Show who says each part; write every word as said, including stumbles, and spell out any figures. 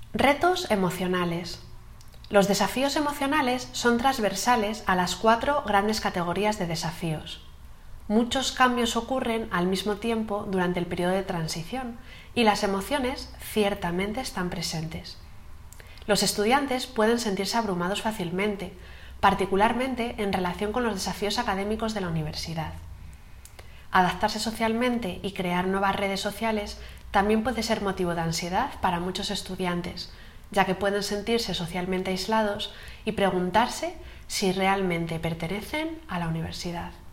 Speaker 1: Retos emocionales. Los desafíos emocionales son transversales a las cuatro grandes categorías de desafíos. Muchos cambios ocurren al mismo tiempo durante el periodo de transición y las emociones ciertamente están presentes. Los estudiantes pueden sentirse abrumados fácilmente, particularmente en relación con los desafíos académicos de la universidad. Adaptarse socialmente y crear nuevas redes sociales también puede ser motivo de ansiedad para muchos estudiantes, ya que pueden sentirse socialmente aislados y preguntarse si realmente pertenecen a la universidad.